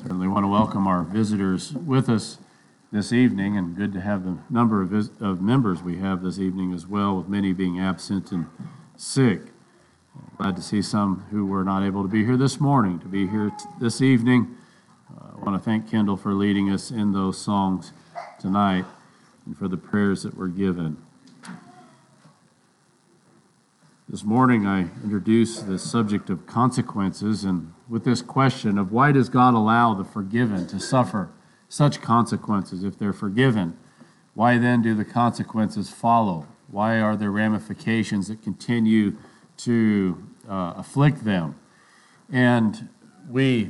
Certainly want to welcome our visitors with us this evening, and good to have the number of members we have this evening as well, with many being absent and sick. Glad to see some who were not able to be here this morning to be here this evening. I want to thank Kendall for leading us in those songs tonight and for the prayers that were given. This morning I introduced the subject of consequences, and with this question of why does God allow the forgiven to suffer such consequences? If they're forgiven, why then do the consequences follow? Why are there ramifications that continue to afflict them? And we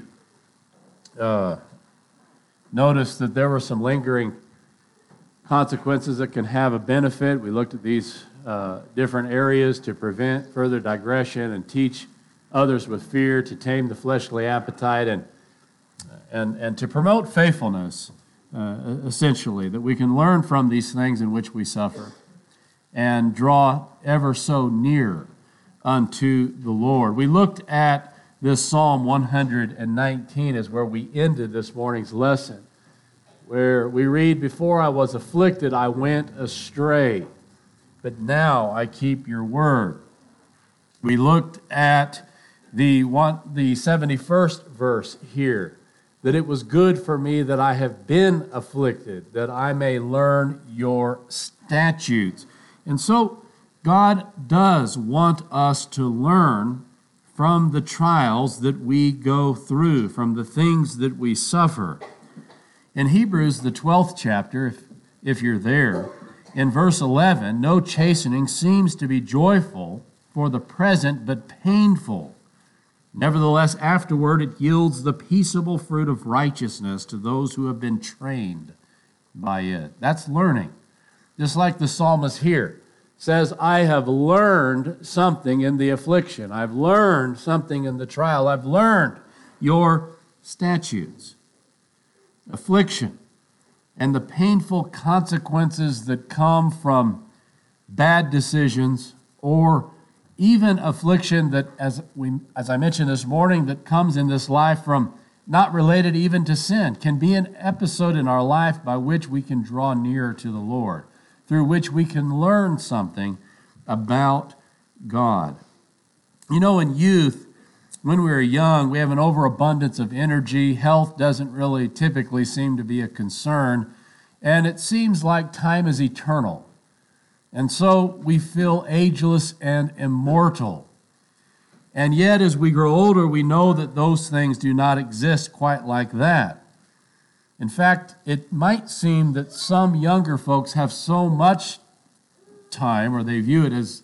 noticed that there were some lingering consequences that can have a benefit. We looked at these different areas to prevent further digression and teach others with fear, to tame the fleshly appetite, and to promote faithfulness, essentially, that we can learn from these things in which we suffer and draw ever so near unto the Lord. We looked at this Psalm 119 as where we ended this morning's lesson, where we read, "Before I was afflicted, I went astray, but now I keep your word." We looked at the 71st verse here, that it was good for me that I have been afflicted, that I may learn your statutes. And so God does want us to learn from the trials that we go through, from the things that we suffer. In Hebrews, the 12th chapter, if you're there, in verse 11, "No chastening seems to be joyful for the present, but painful. Nevertheless, afterward it yields the peaceable fruit of righteousness to those who have been trained by it." That's learning. Just like the psalmist here says, "I have learned something in the affliction. I've learned something in the trial. I've learned your statutes." Affliction and the painful consequences that come from bad decisions, or even affliction that, as I mentioned this morning, that comes in this life from not related even to sin, can be an episode in our life by which we can draw nearer to the Lord, through which we can learn something about God. You know, in youth, when we're young, we have an overabundance of energy. Health doesn't really typically seem to be a concern, and it seems like time is eternal. And so we feel ageless and immortal. And yet, as we grow older, we know that those things do not exist quite like that. In fact, it might seem that some younger folks have so much time, or they view it as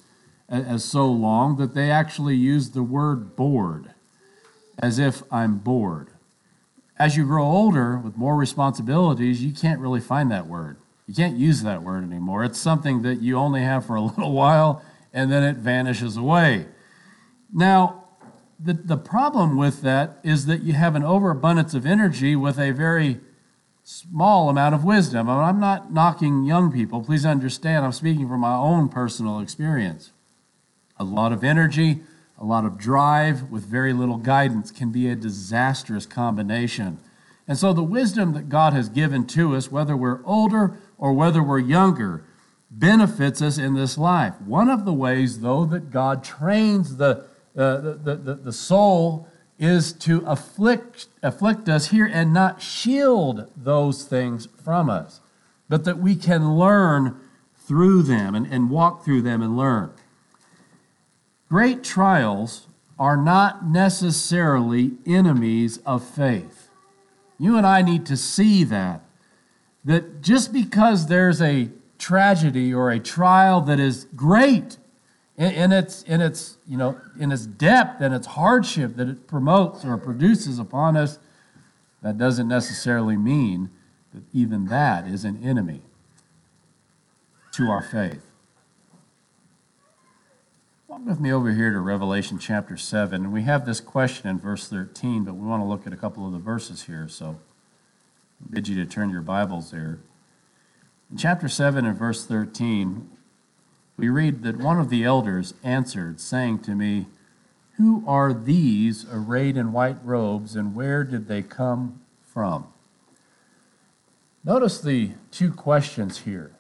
so long, that they actually use the word bored, as if I'm bored. As you grow older with more responsibilities, you can't really find that word. You can't use that word anymore. It's something that you only have for a little while, and then it vanishes away. Now, the problem with that is that you have an overabundance of energy with a very small amount of wisdom. I'm not knocking young people. Please understand, I'm speaking from my own personal experience. A lot of energy, a lot of drive with very little guidance can be a disastrous combination. And so the wisdom that God has given to us, whether we're older or whether we're younger, benefits us in this life. One of the ways, though, that God trains the soul is to afflict us here and not shield those things from us, but that we can learn through them and walk through them and learn. Great trials are not necessarily enemies of faith. You and I need to see that just because there's a tragedy or a trial that is great in its depth and its hardship that it promotes or produces upon us, that doesn't necessarily mean that even that is an enemy to our faith. Walk with me over here to Revelation chapter 7, and we have this question in verse 13, but we want to look at a couple of the verses here, so I bid you to turn your Bibles there. In chapter 7 and verse 13, we read that one of the elders answered, saying to me, "Who are these arrayed in white robes, and where did they come from? Notice the two questions here.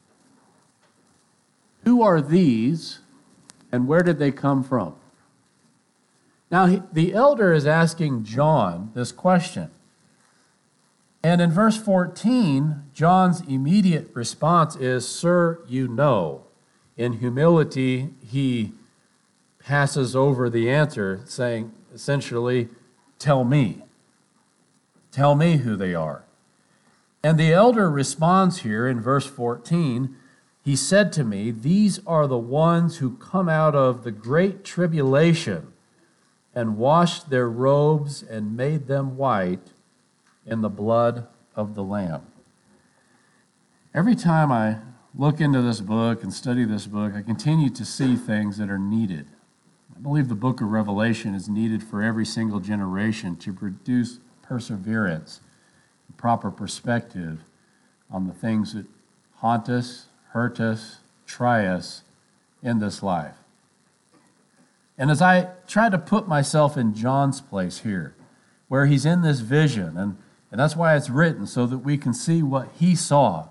Who are these, and where did they come from? Now, the elder is asking John this question. And in verse 14, John's immediate response is, "Sir, you know." In humility, he passes over the answer, saying, essentially, "Tell me. Tell me who they are." And the elder responds here in verse 14, "He said to me, these are the ones who come out of the great tribulation and washed their robes and made them white in the blood of the Lamb." Every time I look into this book and study this book, I continue to see things that are needed. I believe the book of Revelation is needed for every single generation to produce perseverance, proper perspective on the things that haunt us, hurt us, try us in this life. And as I try to put myself in John's place here, where he's in this vision, and that's why it's written, so that we can see what he saw,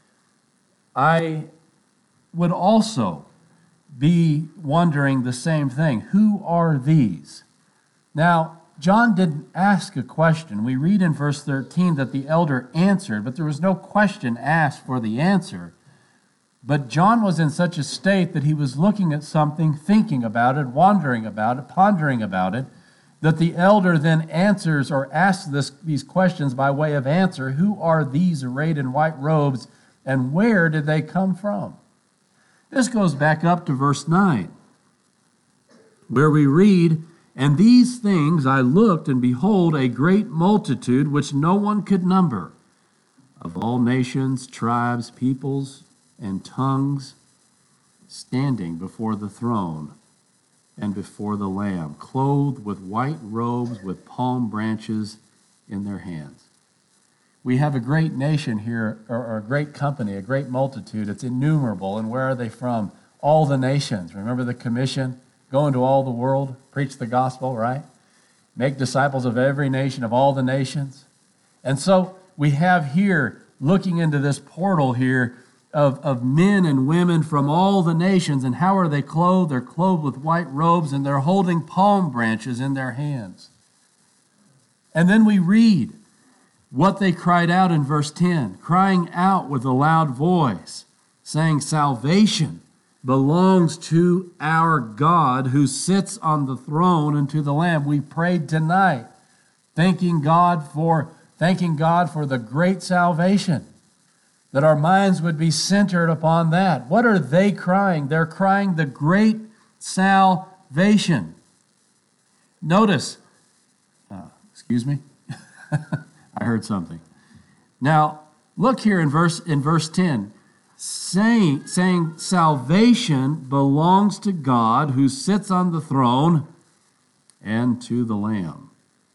I would also be wondering the same thing. Who are these? Now, John didn't ask a question. We read in verse 13 that the elder answered, but there was no question asked for the answer. But John was in such a state that he was looking at something, thinking about it, wondering about it, pondering about it, that the elder then answers or asks these questions by way of answer. Who are these arrayed in white robes, and where did they come from? This goes back up to verse 9, where we read, "And these things I looked, and behold, a great multitude, which no one could number, of all nations, tribes, peoples, and tongues, standing before the throne and before the Lamb, clothed with white robes, with palm branches in their hands." We have a great nation here, or a great company, a great multitude. It's innumerable. And where are they from? All the nations. Remember the commission? Go into all the world, preach the gospel, right? Make disciples of every nation, of all the nations. And so we have here, looking into this portal here, of men and women from all the nations. And how are they clothed? They're clothed with white robes, and they're holding palm branches in their hands. And then we read what they cried out in verse 10, crying out with a loud voice, saying, "Salvation belongs to our God who sits on the throne and to the Lamb." We prayed tonight, thanking God for the great salvation, that our minds would be centered upon that. What are they crying? They're crying the great salvation. Notice, excuse me, I heard something. Now, look here in verse 10. Saying salvation belongs to God who sits on the throne and to the Lamb.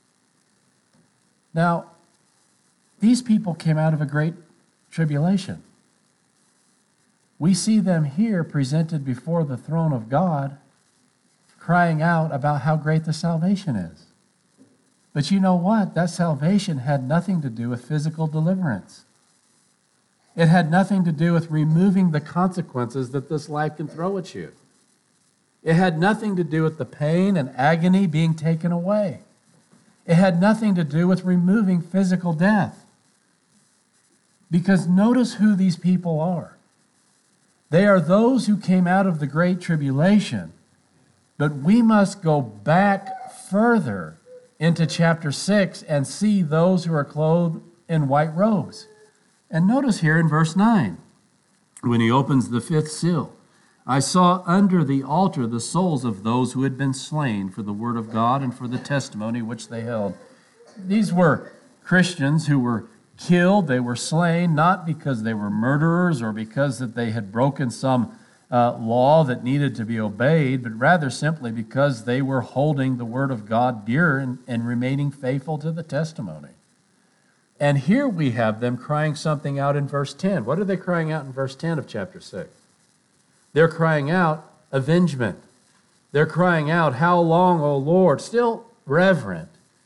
Now, these people came out of a great tribulation. We see them here presented before the throne of God, crying out about how great the salvation is. But you know what? That salvation had nothing to do with physical deliverance. It had nothing to do with removing the consequences that this life can throw at you. It had nothing to do with the pain and agony being taken away. It had nothing to do with removing physical death. Because notice who these people are. They are those who came out of the great tribulation, but we must go back further into chapter 6 and see those who are clothed in white robes. And notice here in verse 9, when he opens the fifth seal, "I saw under the altar the souls of those who had been slain for the word of God and for the testimony which they held." These were Christians who were killed. They were slain not because they were murderers or because that they had broken some law that needed to be obeyed, but rather simply because they were holding the word of God dear and remaining faithful to the testimony. And here we have them crying something out in verse 10. What are they crying out in verse 10 of chapter 6? They're crying out avengement. They're crying out, "How long, O Lord?" Still reverent.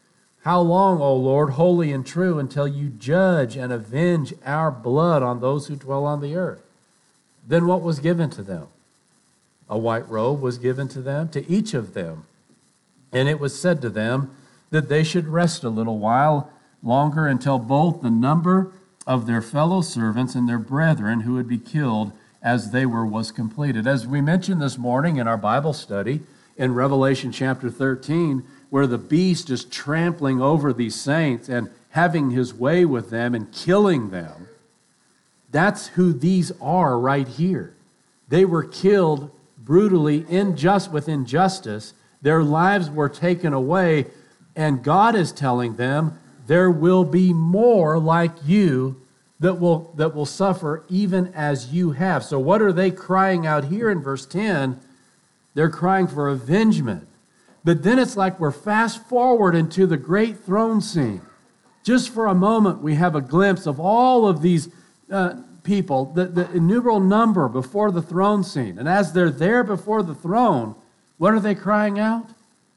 How long, O Lord, holy and true, until you judge and avenge our blood on those who dwell on the earth? Then what was given to them? A white robe was given to them, to each of them. And it was said to them that they should rest a little while longer until both the number of their fellow servants and their brethren who would be killed as they were was completed. As we mentioned this morning in our Bible study in Revelation chapter 13, where the beast is trampling over these saints and having his way with them and killing them, that's who these are right here. They were killed brutally with injustice. Their lives were taken away, and God is telling them there will be more like you that will suffer even as you have. So what are they crying out here in verse 10? They're crying for avengement. But then it's like we're fast forward into the great throne scene. Just for a moment, we have a glimpse of all of these people, the innumerable number before the throne scene. And as they're there before the throne, what are they crying out?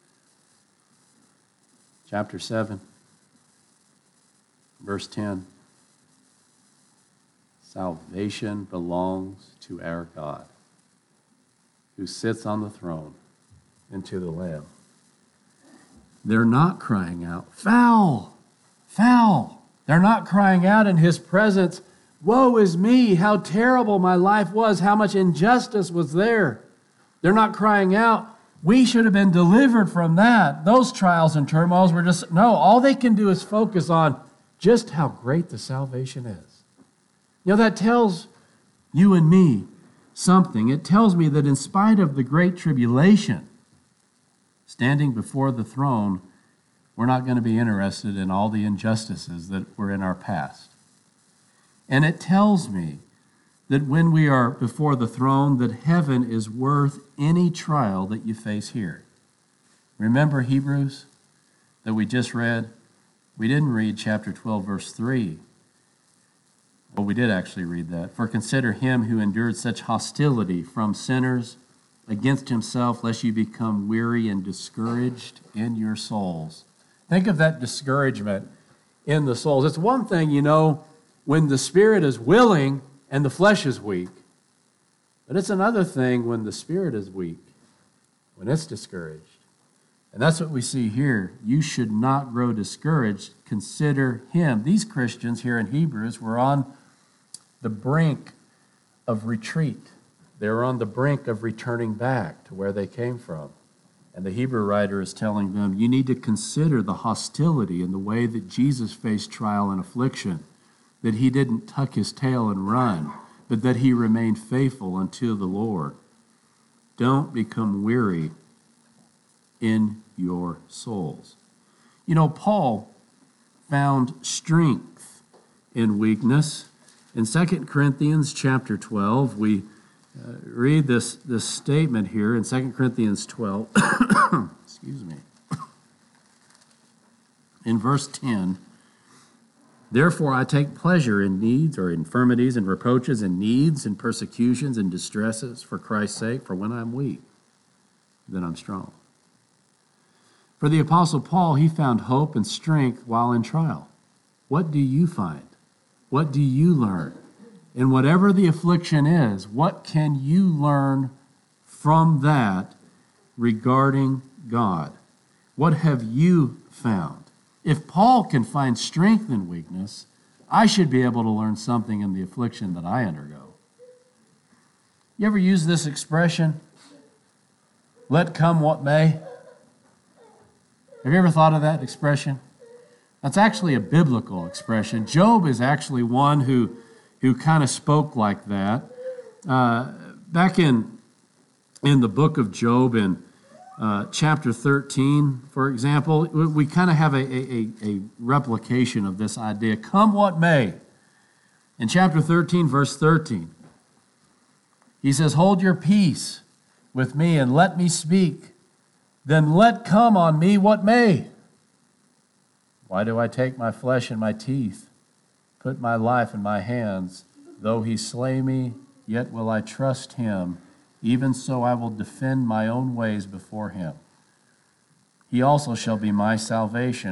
Chapter 7, verse 10. Salvation belongs to our God, who sits on the throne, and to the Lamb. They're not crying out, foul, foul. They're not crying out in his presence, woe is me, how terrible my life was, how much injustice was there. They're not crying out, we should have been delivered from that. Those trials and turmoils were just, no, all they can do is focus on just how great the salvation is. You know, that tells you and me something. It tells me that in spite of the great tribulation, standing before the throne, we're not going to be interested in all the injustices that were in our past. And it tells me that when we are before the throne, that heaven is worth any trial that you face here. Remember Hebrews that we just read? We didn't read chapter 12, verse 3. Well, we did actually read that. For consider him who endured such hostility from sinners against himself, lest you become weary and discouraged in your souls. Think of that discouragement in the souls. It's one thing, you know, when the spirit is willing and the flesh is weak. But it's another thing when the spirit is weak, when it's discouraged. And that's what we see here. You should not grow discouraged. Consider him. These Christians here in Hebrews were on the brink of retreat. They were on the brink of returning back to where they came from. And the Hebrew writer is telling them, you need to consider the hostility and the way that Jesus faced trial and affliction, that he didn't tuck his tail and run, but that he remained faithful unto the Lord. Don't become weary in your souls. You know, Paul found strength in weakness. In 2 Corinthians chapter 12, we read this statement here in 2 Corinthians 12. Excuse me. In verse 10, therefore I take pleasure in needs or infirmities and reproaches and needs and persecutions and distresses for Christ's sake, for when I'm weak, then I'm strong. For the Apostle Paul, he found hope and strength while in trial. What do you find? What do you learn? And whatever the affliction is, what can you learn from that regarding God? What have you found? If Paul can find strength in weakness, I should be able to learn something in the affliction that I undergo. You ever use this expression? Let come what may. Have you ever thought of that expression? That's actually a biblical expression. Job is actually one who kind of spoke like that. Back in the book of Job, in chapter 13, for example, we kind of have a replication of this idea. Come what may. In chapter 13, verse 13, he says, hold your peace with me and let me speak. Then let come on me what may. Why do I take my flesh in my teeth, put my life in my hands? Though he slay me, yet will I trust him. Even so I will defend my own ways before him. He also shall be my salvation,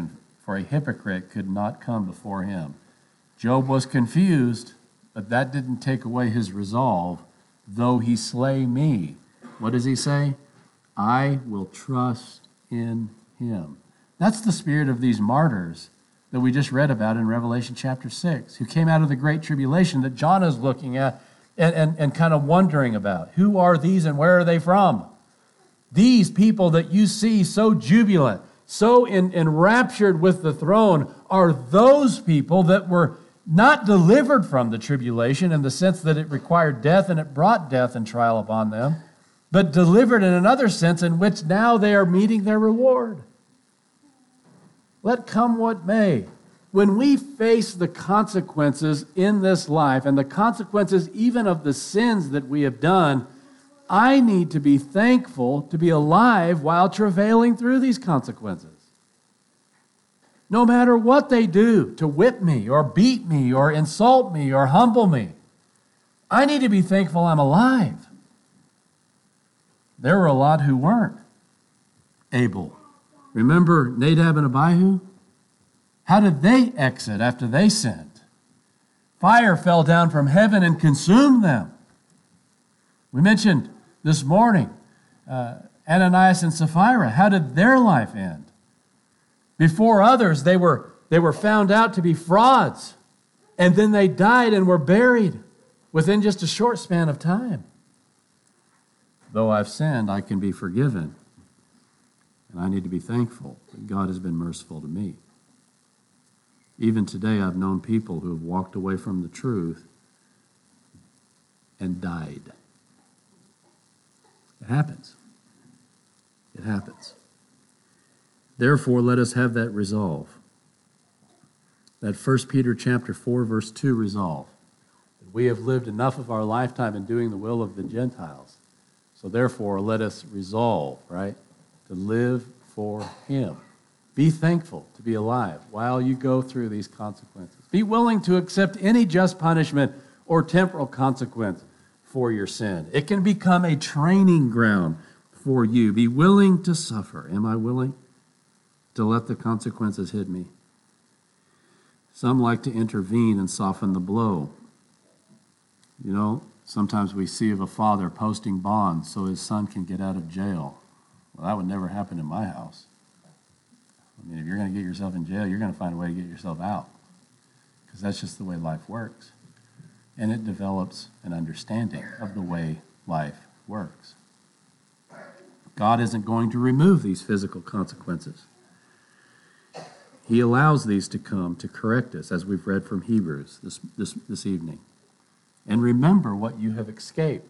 for a hypocrite could not come before him. Job was confused, but that didn't take away his resolve. Though he slay me, what does he say? I will trust in him. That's the spirit of these martyrs that we just read about in Revelation chapter 6, who came out of the great tribulation that John is looking at and kind of wondering about. Who are these and where are they from? These people that you see so jubilant, so enraptured with the throne, are those people that were not delivered from the tribulation in the sense that it required death and it brought death and trial upon them, but delivered in another sense in which now they are meeting their reward. Let come what may. When we face the consequences in this life and the consequences even of the sins that we have done, I need to be thankful to be alive while travailing through these consequences. No matter what they do to whip me or beat me or insult me or humble me, I need to be thankful I'm alive. There were a lot who weren't able. Remember Nadab and Abihu? How did they exit after they sinned? Fire fell down from heaven and consumed them. We mentioned this morning Ananias and Sapphira. How did their life end? Before others, they were found out to be frauds, and then they died and were buried within just a short span of time. Though I've sinned, I can be forgiven, and I need to be thankful that God has been merciful to me. Even today, I've known people who have walked away from the truth and died. It happens. It happens. Therefore, let us have that resolve. That 1 Peter chapter 4, verse 2 resolve. We have lived enough of our lifetime in doing the will of the Gentiles. So therefore, let us resolve, right, to live for Him. Be thankful to be alive while you go through these consequences. Be willing to accept any just punishment or temporal consequence for your sin. It can become a training ground for you. Be willing to suffer. Am I willing to let the consequences hit me? Some like to intervene and soften the blow. You know, sometimes we see of a father posting bonds so his son can get out of jail. Well, that would never happen in my house. I mean, if you're going to get yourself in jail, you're going to find a way to get yourself out, because that's just the way life works. And it develops an understanding of the way life works. God isn't going to remove these physical consequences. He allows these to come to correct us, as we've read from Hebrews this evening. And remember what you have escaped.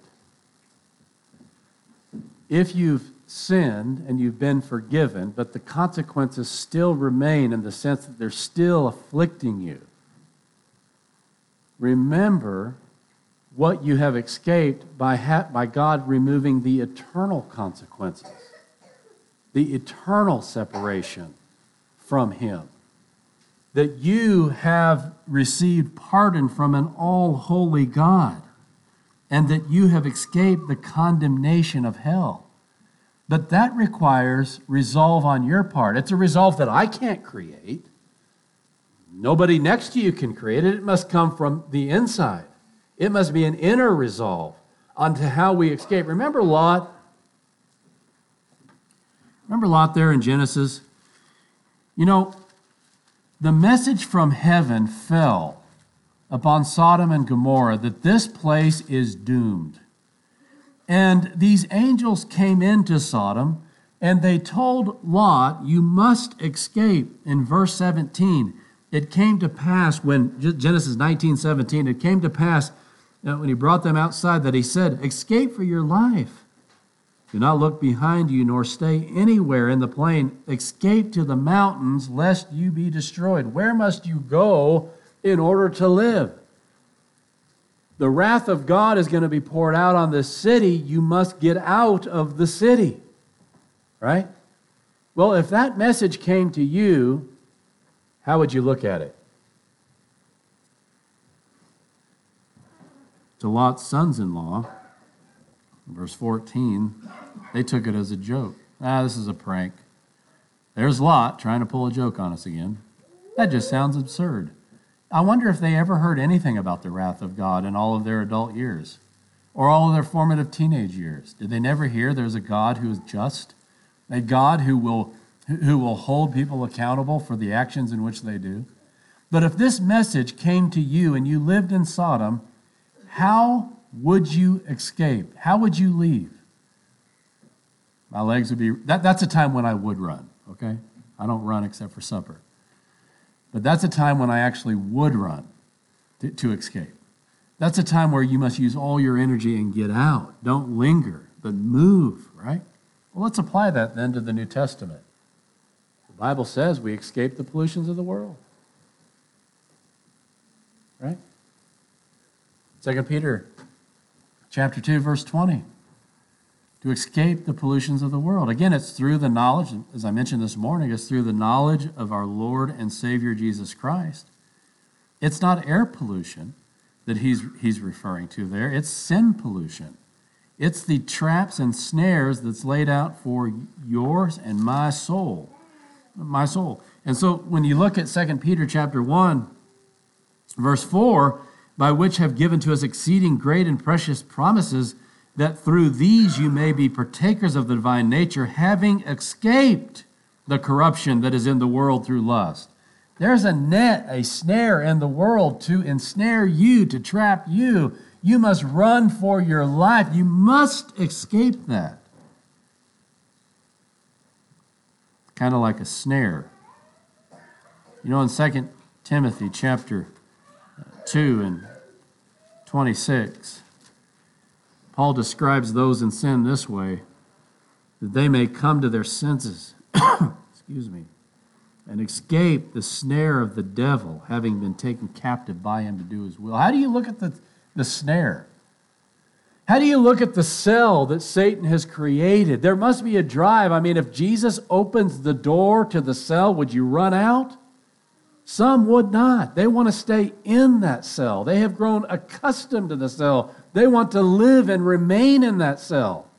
If you've sinned and you've been forgiven, but the consequences still remain in the sense that they're still afflicting you, remember what you have escaped by God removing the eternal consequences, the eternal separation from Him. That you have received pardon from an all-holy God, and that you have escaped the condemnation of hell. But that requires resolve on your part. It's a resolve that I can't create. Nobody next to you can create it. It must come from the inside. It must be an inner resolve onto how we escape. Remember Lot? Remember Lot there in Genesis? You know, the message from heaven fell upon Sodom and Gomorrah that this place is doomed. And these angels came into Sodom, and they told Lot, you must escape. In verse 17, it came to pass when, Genesis 19:17, it came to pass when he brought them outside that he said, escape for your life. Do not look behind you, nor stay anywhere in the plain. Escape to the mountains, lest you be destroyed. Where must you go in order to live? The wrath of God is going to be poured out on this city. You must get out of the city. Right? Well, if that message came to you, how would you look at it? To Lot's sons-in-law, verse 14, they took it as a joke. This is a prank. There's Lot trying to pull a joke on us again. That just sounds absurd. I wonder if they ever heard anything about the wrath of God in all of their adult years or all of their formative teenage years. Did they never hear there's a God who is just, a God who will hold people accountable for the actions in which they do? But if this message came to you and you lived in Sodom, how would you escape? How would you leave? My legs would be, that's a time when I would run, okay? I don't run except for supper. But that's a time when I actually would run to escape. That's a time where you must use all your energy and get out. Don't linger, but move, right? Well, let's apply that then to the New Testament. The Bible says we escape the pollutions of the world. Right? 2 Peter chapter 2, verse 20. To escape the pollutions of the world. Again, it's through the knowledge, as I mentioned this morning, it's through the knowledge of our Lord and Savior Jesus Christ. It's not air pollution that he's referring to there. It's sin pollution. It's the traps and snares that's laid out for yours and my soul. My soul. And so when you look at 2 Peter chapter 1, verse 4, by which have given to us exceeding great and precious promises, that through these you may be partakers of the divine nature, having escaped the corruption that is in the world through lust. There's a net, a snare in the world to ensnare you, to trap you. You must run for your life. You must escape that. Kind of like a snare. You know, in 2 Timothy chapter 2 and 26, Paul describes those in sin this way, that they may come to their senses, and escape the snare of the devil, having been taken captive by him to do his will. How do you look at the snare? How do you look at the cell that Satan has created? There must be a drive. I mean, if Jesus opens the door to the cell, would you run out? Some would not. They want to stay in that cell. They have grown accustomed to the cell. They want to live and remain in that cell.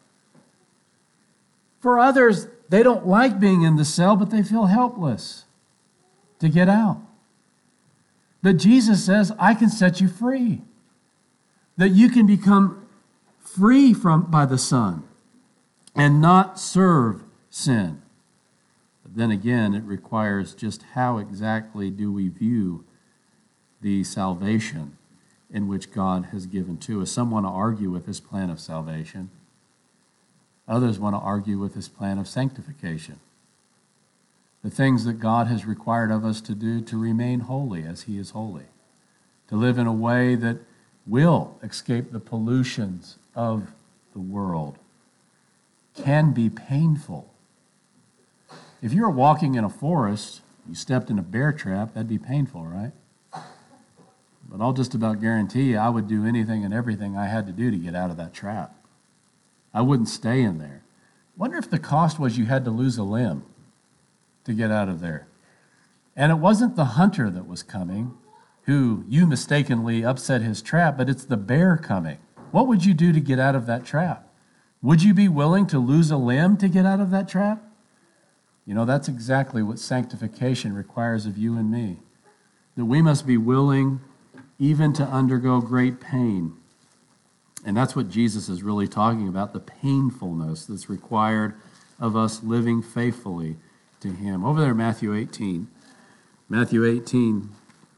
For others, they don't like being in the cell, but they feel helpless to get out. But Jesus says, I can set you free. That you can become free by the Son and not serve sin. But then again, it requires just how exactly do we view the salvation in which God has given to us. Some want to argue with his plan of salvation. Others want to argue with his plan of sanctification. The things that God has required of us to do to remain holy as he is holy. To live in a way that will escape the pollutions of the world. Can be painful. If you were walking in a forest, you stepped in a bear trap, that'd be painful, right? But I'll just about guarantee you I would do anything and everything I had to do to get out of that trap. I wouldn't stay in there. Wonder if the cost was you had to lose a limb to get out of there. And it wasn't the hunter that was coming, who you mistakenly upset his trap, but it's the bear coming. What would you do to get out of that trap? Would you be willing to lose a limb to get out of that trap? You know, that's exactly what sanctification requires of you and me. That we must be willing even to undergo great pain. And that's what Jesus is really talking about, the painfulness that's required of us living faithfully to him. Over there, Matthew 18. Matthew 18.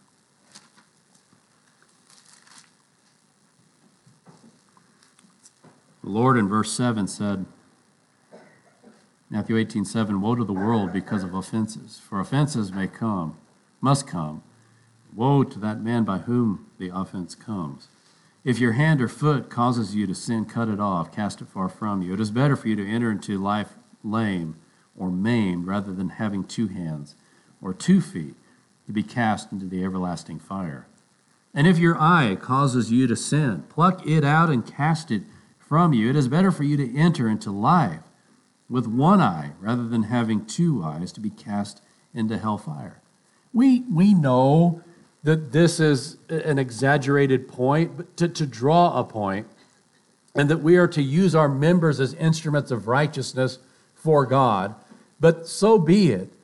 The Lord in verse 7 said, Matthew 18:7, woe to the world because of offenses, for offenses must come. Woe to that man by whom the offense comes. If your hand or foot causes you to sin, cut it off, cast it far from you. It is better for you to enter into life lame or maimed rather than having 2 hands or 2 feet to be cast into the everlasting fire. And if your eye causes you to sin, pluck it out and cast it from you. It is better for you to enter into life with 1 eye rather than having 2 eyes to be cast into hellfire. We know that this is an exaggerated point, but to draw a point, and that we are to use our members as instruments of righteousness for God, but so be it.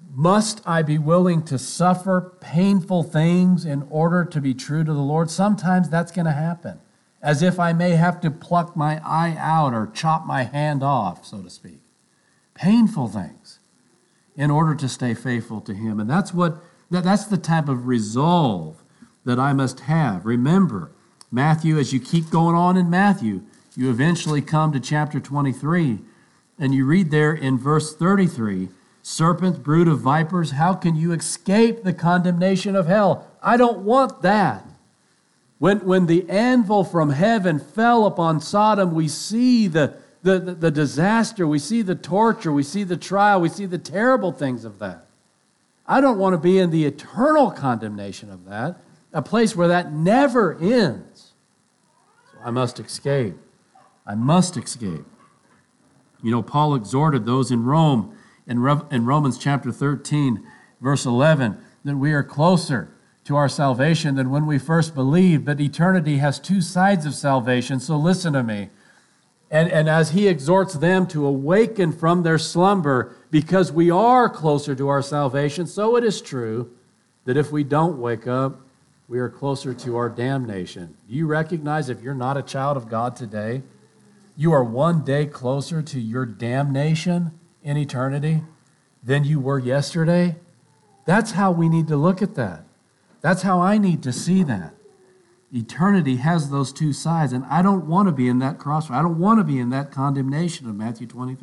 Must I be willing to suffer painful things in order to be true to the Lord? Sometimes that's going to happen, as if I may have to pluck my eye out or chop my hand off, so to speak. Painful things in order to stay faithful to Him. And that's the type of resolve that I must have. Remember, Matthew, as you keep going on in Matthew, you eventually come to chapter 23, and you read there in verse 33, serpents, brood of vipers, how can you escape the condemnation of hell? I don't want that. When the anvil from heaven fell upon Sodom, we see the disaster, we see the torture, we see the trial, we see the terrible things of that. I don't want to be in the eternal condemnation of that, a place where that never ends. So I must escape. I must escape. You know, Paul exhorted those in Rome in Romans chapter 13, verse 11, that we are closer to our salvation than when we first believed, but eternity has two sides of salvation, so listen to me. And as he exhorts them to awaken from their slumber, because we are closer to our salvation, so it is true that if we don't wake up, we are closer to our damnation. Do you recognize if you're not a child of God today, you are one day closer to your damnation in eternity than you were yesterday? That's how we need to look at that. That's how I need to see that. Eternity has those two sides, and I don't want to be in that crossroad. I don't want to be in that condemnation of Matthew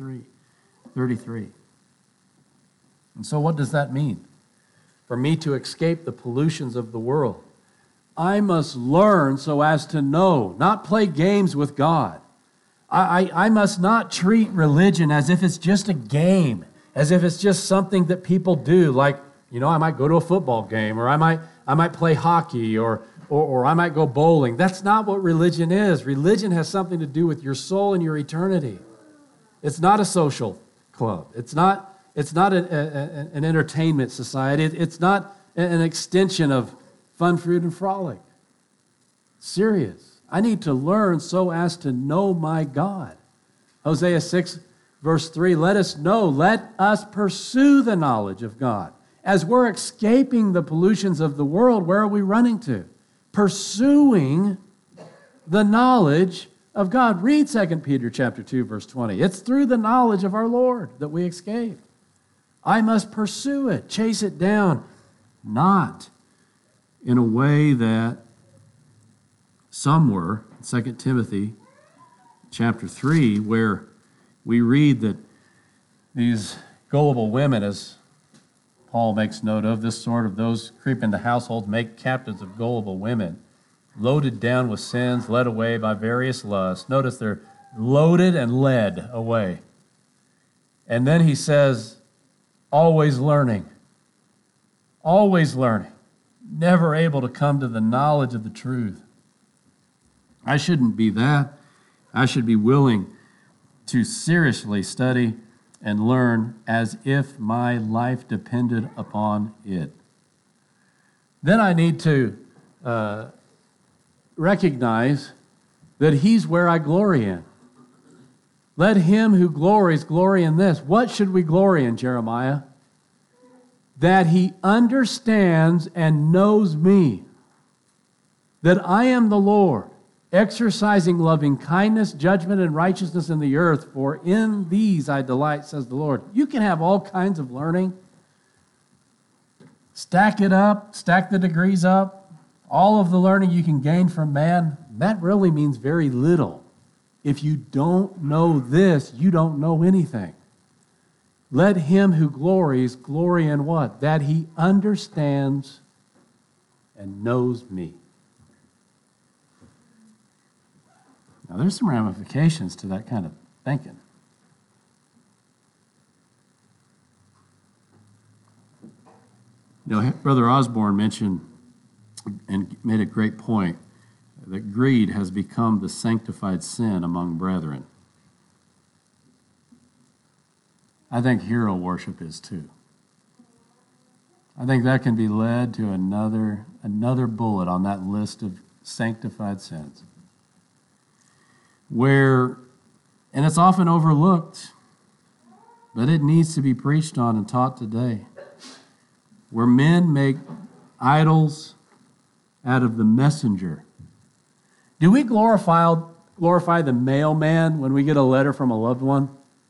33. And so what does that mean? For me to escape the pollutions of the world, I must learn so as to know, not play games with God. I must not treat religion as if it's just a game, as if it's just something that people do. Like, you know, I might go to a football game, or I might play hockey, or I might go bowling. That's not what religion is. Religion has something to do with your soul and your eternity. It's not a social club. It's not an entertainment society. It's not an extension of fun, fruit, and frolic. Serious. I need to learn so as to know my God. Hosea 6, verse 3, let us pursue the knowledge of God. As we're escaping the pollutions of the world, where are we running to? Pursuing the knowledge of God. Read 2 Peter chapter 2, verse 20. It's through the knowledge of our Lord that we escape. I must pursue it, chase it down, not in a way that some were, 2 Timothy chapter 3, where we read that these gullible women, as Paul makes note of, this sort of those creep into households, make captives of gullible women, loaded down with sins, led away by various lusts. Notice they're loaded and led away. And then he says, always learning, never able to come to the knowledge of the truth. I shouldn't be that. I should be willing to seriously study and learn as if my life depended upon it. Then I need to recognize that He's where I glory in. Let him who glories glory in this. What should we glory in, Jeremiah? That He understands and knows me, that I am the Lord, exercising loving kindness, judgment, and righteousness in the earth, for in these I delight, says the Lord. You can have all kinds of learning. Stack it up, stack the degrees up. All of the learning you can gain from man, that really means very little. If you don't know this, you don't know anything. Let him who glories glory in what? That he understands and knows me. Now, there's some ramifications to that kind of thinking. You know, Brother Osborne mentioned and made a great point that greed has become the sanctified sin among brethren. I think hero worship is too. I think that can be led to another bullet on that list of sanctified sins. And it's often overlooked, but it needs to be preached on and taught today. where men make idols out of the messenger. Do we glorify the mailman when we get a letter from a loved one?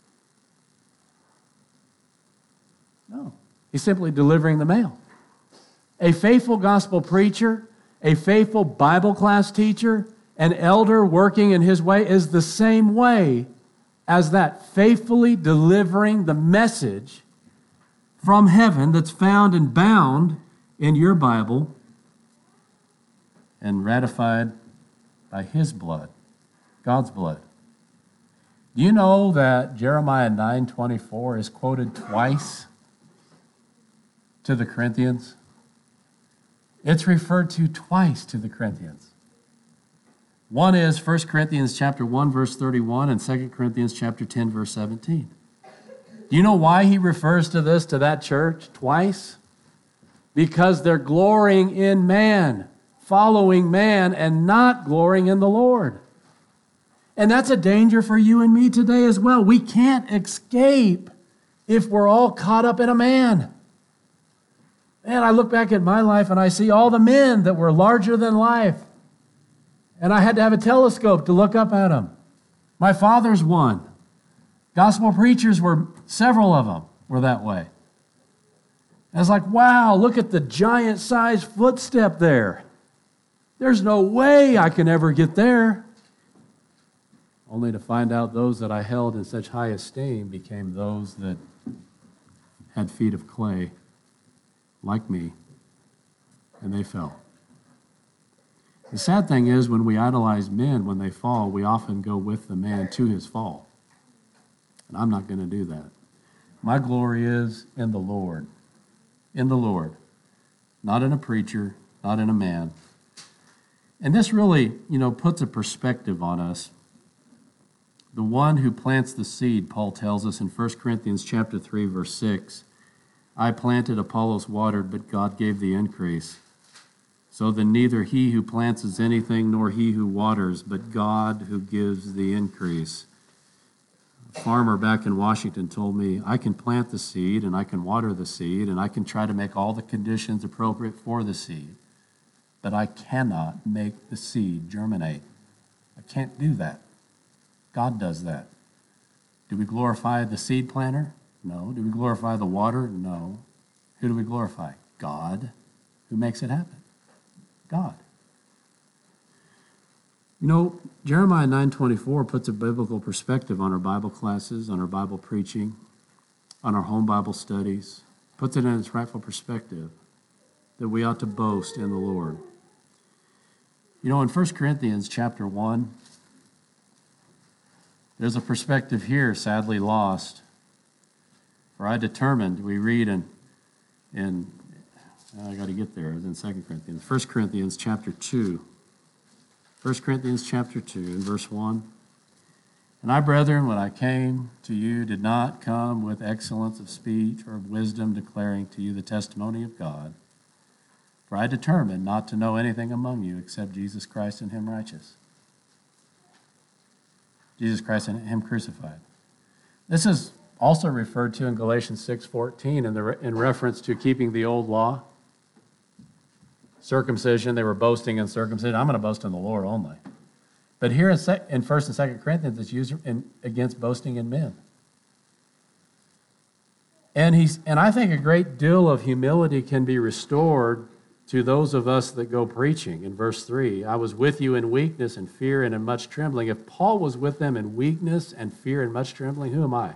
No. He's simply delivering the mail. A faithful gospel preacher, a faithful Bible class teacher, an elder working in his way is the same way as that, faithfully delivering the message from heaven that's found and bound in your Bible and ratified by his blood, God's blood. Do you know that Jeremiah 9:24 is quoted twice to the Corinthians? It's referred to twice to the Corinthians. One is 1 Corinthians chapter 1, verse 31, and 2 Corinthians chapter 10, verse 17. Do you know why he refers to this, to that church, twice? Because they're glorying in man, following man, and not glorying in the Lord. And that's a danger for you and me today as well. We can't escape if we're all caught up in a man. Man, I look back at my life and I see all the men that were larger than life. And I had to have a telescope to look up at them. My father's one. Gospel preachers were, several of them were that way. And it's like, wow, look at the giant-sized footstep there. There's no way I can ever get there. Only to find out those that I held in such high esteem became those that had feet of clay, like me, and they fell. The sad thing is, when we idolize men, when they fall, we often go with the man to his fall. And I'm not going to do that. My glory is in the Lord. In the Lord. Not in a preacher, not in a man. And this really, puts a perspective on us. The one who plants the seed, Paul tells us in 1 Corinthians chapter 3, verse 6, I planted, Apollos watered, but God gave the increase. So then neither he who plants is anything, nor he who waters, but God who gives the increase. A farmer back in Washington told me, I can plant the seed, and I can water the seed, and I can try to make all the conditions appropriate for the seed, but I cannot make the seed germinate. I can't do that. God does that. Do we glorify the seed planter? No. Do we glorify the water? No. Who do we glorify? God, who makes it happen. God. Jeremiah 9:24 puts a biblical perspective on our Bible classes, on our Bible preaching, on our home Bible studies, puts it in its rightful perspective that we ought to boast in the Lord. In 1 Corinthians chapter 1, there's a perspective here sadly lost. For I determined, we read in I got to get there. It was in 2 Corinthians. 1 Corinthians chapter 2. 1 Corinthians chapter 2 and verse 1. And I, brethren, when I came to you, did not come with excellence of speech or of wisdom, declaring to you the testimony of God. For I determined not to know anything among you except Jesus Christ and him righteous. Jesus Christ and him crucified. This is also referred to in Galatians 6:14 in reference to keeping the old law. Circumcision, they were boasting in circumcision. I'm going to boast in the Lord only. But here in 1 and 2 Corinthians, it's used against boasting in men. And I think a great deal of humility can be restored to those of us that go preaching. In verse 3, I was with you in weakness and fear and in much trembling. If Paul was with them in weakness and fear and much trembling, who am I?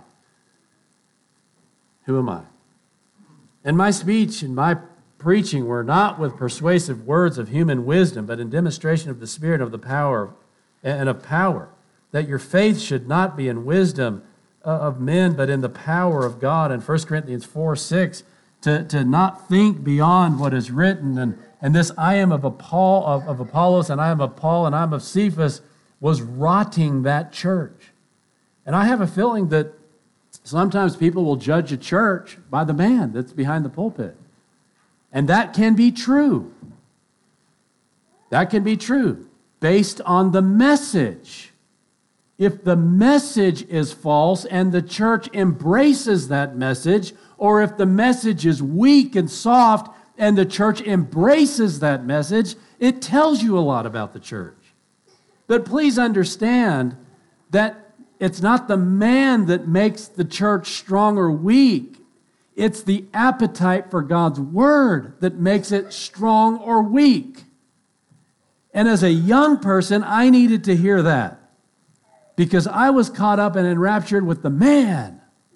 Who am I? And my speech and my preaching were not with persuasive words of human wisdom, but in demonstration of the Spirit of the power and of power, that your faith should not be in wisdom of men, but in the power of God. In 1 Corinthians 4:6, to not think beyond what is written, and this I am of Apollos, and I am of Paul, and I am of Cephas, was rotting that church. And I have a feeling that sometimes people will judge a church by the man that's behind the pulpit. And that can be true. That can be true based on the message. If the message is false and the church embraces that message or if the message is weak and soft and the church embraces that message, it tells you a lot about the church. But please understand that it's not the man that makes the church strong or weak. It's the appetite for God's word that makes it strong or weak. And as a young person, I needed to hear that because I was caught up and enraptured with the man,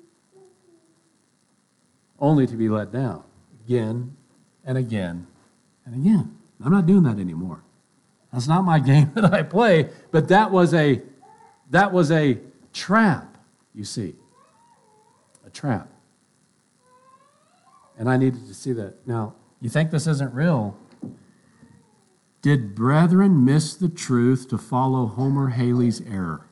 only to be let down again and again and again. I'm not doing that anymore. That's not my game that I play, but that was a trap, you see. A trap. And I needed to see that. Now, you think this isn't real? Did brethren miss the truth to follow Homer Haley's error?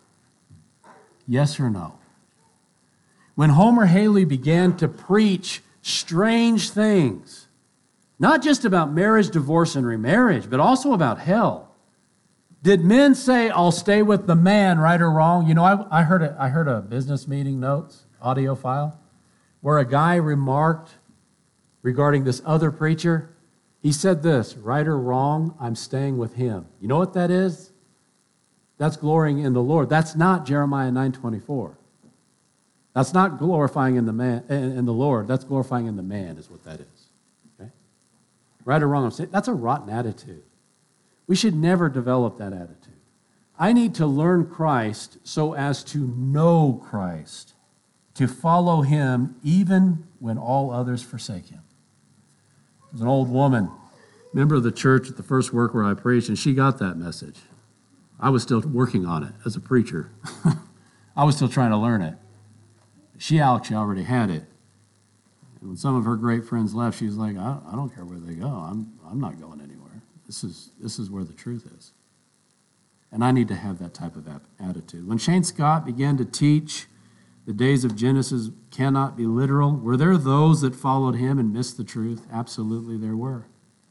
Yes or no? When Homer Haley began to preach strange things, not just about marriage, divorce, and remarriage, but also about hell, did men say, I'll stay with the man, right or wrong? You know, I heard a business meeting notes, audio file, where a guy remarked regarding this other preacher. He said this, right or wrong, I'm staying with him. You know what that is? That's glorying in the Lord. That's not Jeremiah 9:24. That's not glorifying in the Lord. That's glorifying in the man is what that is. Okay? Right or wrong, I'm saying that's a rotten attitude. We should never develop that attitude. I need to learn Christ so as to know Christ, to follow him even when all others forsake him. There's an old woman, member of the church at the first work where I preached, and she got that message. I was still working on it as a preacher. I was still trying to learn it. She actually already had it. And when some of her great friends left, she was like, I don't care where they go. I'm not going anywhere. This is where the truth is. And I need to have that type of attitude. When Shane Scott began to teach the days of Genesis cannot be literal, were there those that followed him and missed the truth? Absolutely there were.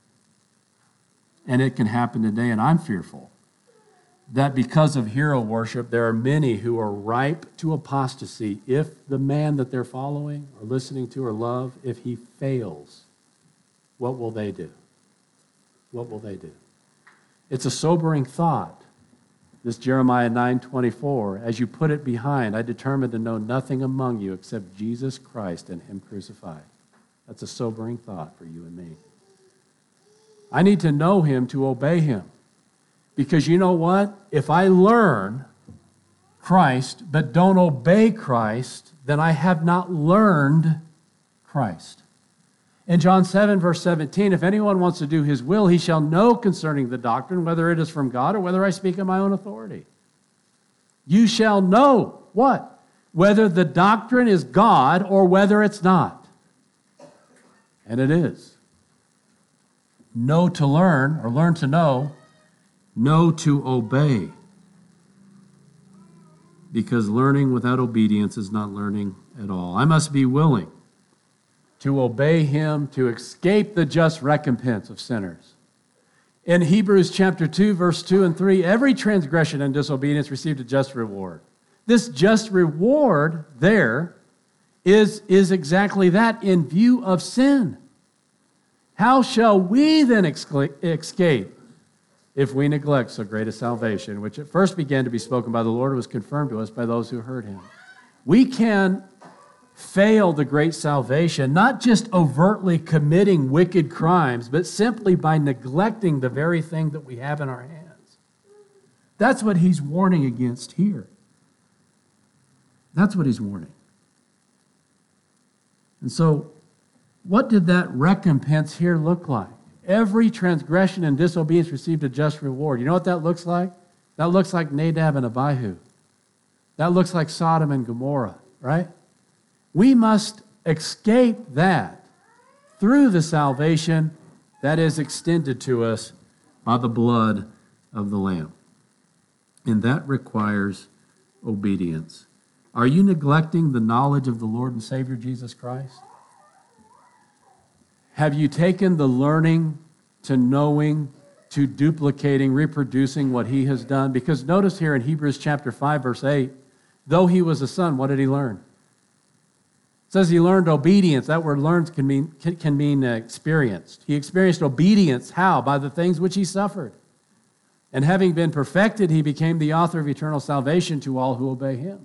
And it can happen today, and I'm fearful that because of hero worship, there are many who are ripe to apostasy if the man that they're following or listening to or love, if he fails, what will they do? What will they do? It's a sobering thought. This Jeremiah 9:24, as you put it behind, I determined to know nothing among you except Jesus Christ and him crucified. That's a sobering thought for you and me. I need to know him to obey him. Because you know what? If I learn Christ but don't obey Christ, then I have not learned Christ. In John 7, verse 17, if anyone wants to do his will, he shall know concerning the doctrine, whether it is from God or whether I speak in my own authority. You shall know what? Whether the doctrine is God or whether it's not. And it is. Know to learn, or learn to know to obey. Because learning without obedience is not learning at all. I must be willing to obey him, to escape the just recompense of sinners. In Hebrews chapter 2, verse 2 and 3, every transgression and disobedience received a just reward. This just reward there is exactly that in view of sin. How shall we then escape if we neglect so great a salvation, which at first began to be spoken by the Lord and was confirmed to us by those who heard him? We can fail the great salvation, not just overtly committing wicked crimes, but simply by neglecting the very thing that we have in our hands. That's what he's warning against here. That's what he's warning. And so, what did that recompense here look like? Every transgression and disobedience received a just reward. You know what that looks like? That looks like Nadab and Abihu. That looks like Sodom and Gomorrah, right? We must escape that through the salvation that is extended to us by the blood of the Lamb. And that requires obedience. Are you neglecting the knowledge of the Lord and Savior Jesus Christ? Have you taken the learning to knowing, to duplicating, reproducing what he has done? Because notice here in Hebrews chapter 5, verse 8, though he was a son, what did he learn? It says he learned obedience. That word learned can mean experienced. He experienced obedience. How? By the things which he suffered. And having been perfected, he became the author of eternal salvation to all who obey him.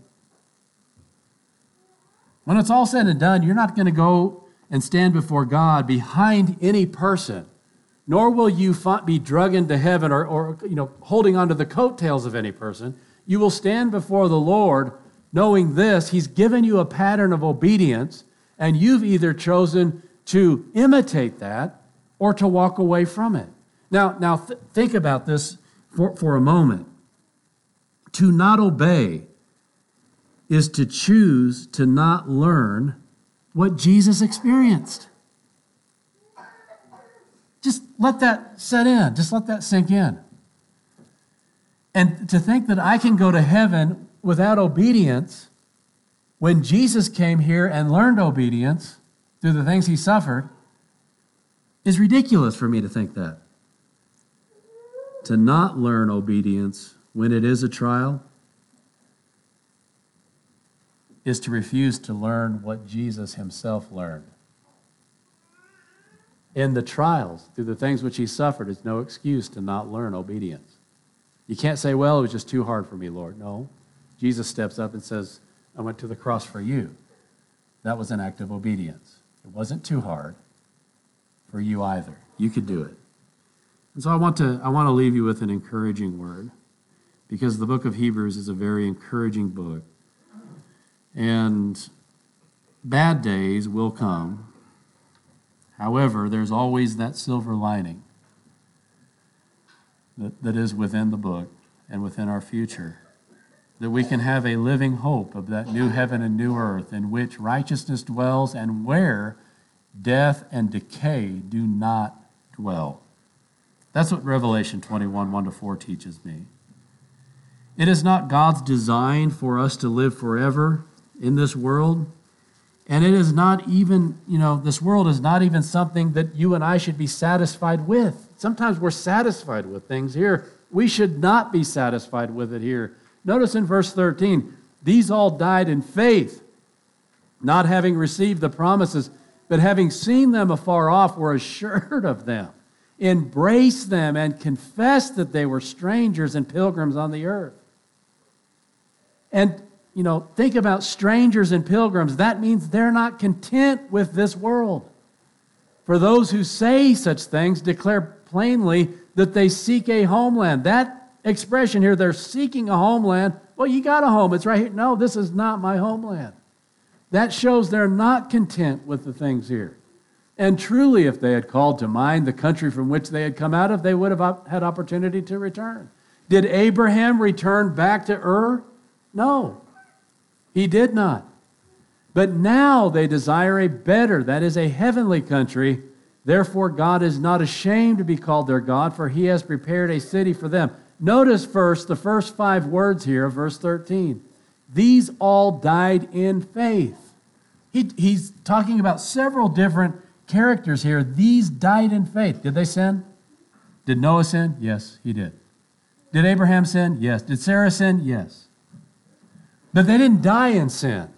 When it's all said and done, you're not going to go and stand before God behind any person, nor will you be drug into heaven or holding onto the coattails of any person. You will stand before the Lord knowing this: he's given you a pattern of obedience, and you've either chosen to imitate that or to walk away from it. Now think about this for a moment. To not obey is to choose to not learn what Jesus experienced. Just let that set in. Just let that sink in. And to think that I can go to heaven without obedience, when Jesus came here and learned obedience through the things he suffered, is ridiculous for me to think that. To not learn obedience when it is a trial is to refuse to learn what Jesus himself learned. In the trials, through the things which he suffered, is no excuse to not learn obedience. You can't say, well, it was just too hard for me, Lord. No. Jesus steps up and says, I went to the cross for you. That was an act of obedience. It wasn't too hard for you either. You could do it. And so I want to leave you with an encouraging word, because the book of Hebrews is a very encouraging book. And bad days will come. However, there's always that silver lining that is within the book and within our future, that we can have a living hope of that new heaven and new earth in which righteousness dwells and where death and decay do not dwell. That's what Revelation 21, 1-4 teaches me. It is not God's design for us to live forever in this world. And it is not even, this world is not even something that you and I should be satisfied with. Sometimes we're satisfied with things here. We should not be satisfied with it here. Notice in verse 13, these all died in faith, not having received the promises, but having seen them afar off, were assured of them, embraced them, and confessed that they were strangers and pilgrims on the earth. And think about strangers and pilgrims. That means they're not content with this world. For those who say such things declare plainly that they seek a homeland. That expression here, they're seeking a homeland. Well, you got a home. It's right here. No, this is not my homeland. That shows they're not content with the things here. And truly, if they had called to mind the country from which they had come out of, they would have had opportunity to return. Did Abraham return back to Ur? No. He did not. But now they desire a better, that is a heavenly country. Therefore, God is not ashamed to be called their God, for he has prepared a city for them. Notice first the first 5 words here of verse 13. These all died in faith. He's talking about several different characters here. These died in faith. Did they sin? Did Noah sin? Yes, he did. Did Abraham sin? Yes. Did Sarah sin? Yes. But they didn't die in sin.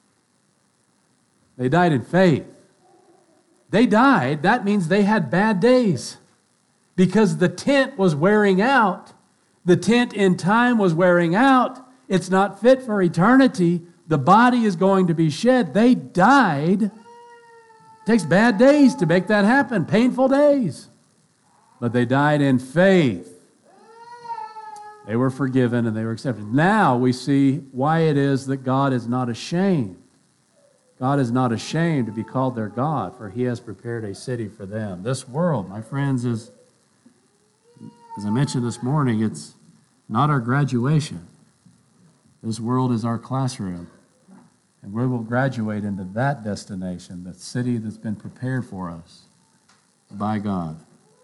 They died in faith. They died, that means they had bad days. Because the tent was wearing out. The tent in time was wearing out. It's not fit for eternity. The body is going to be shed. They died. It takes bad days to make that happen, painful days. But they died in faith. They were forgiven and they were accepted. Now we see why it is that God is not ashamed. God is not ashamed to be called their God, for he has prepared a city for them. This world, my friends, is, as I mentioned this morning, it's not our graduation. This world is our classroom. And we will graduate into that destination, the city that's been prepared for us by God.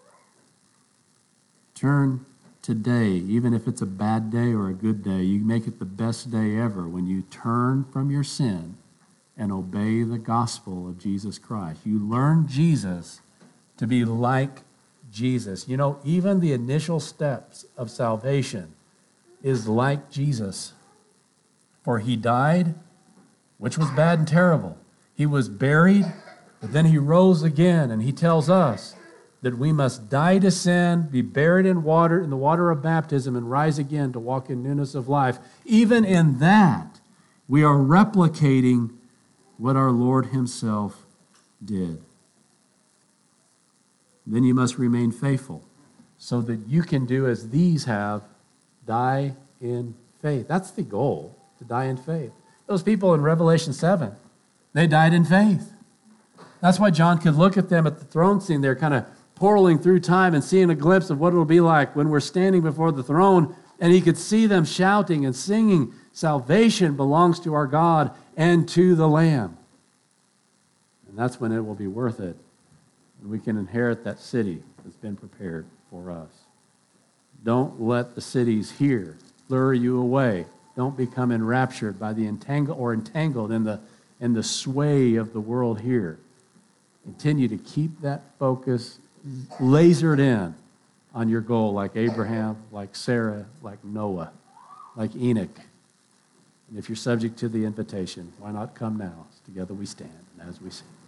Turn today, even if it's a bad day or a good day, you make it the best day ever when you turn from your sin and obey the gospel of Jesus Christ. You learn Jesus to be like Jesus. Even the initial steps of salvation is like Jesus. For he died, which was bad and terrible. He was buried, but then he rose again, and he tells us that we must die to sin, be buried in water, in the water of baptism, and rise again to walk in newness of life. Even in that, we are replicating what our Lord himself did. Then you must remain faithful so that you can do as these have, die in faith. That's the goal, to die in faith. Those people in Revelation 7, they died in faith. That's why John could look at them at the throne scene. They're kind of portaling through time and seeing a glimpse of what it'll be like when we're standing before the throne, and he could see them shouting and singing, "Salvation belongs to our God and to the Lamb." And that's when it will be worth it. And we can inherit that city that's been prepared for us. Don't let the cities here lure you away. Don't become enraptured by the entangled in the sway of the world here. Continue to keep that focus lasered in on your goal, like Abraham, like Sarah, like Noah, like Enoch. And if you're subject to the invitation, why not come now? Together we stand, and as we sing.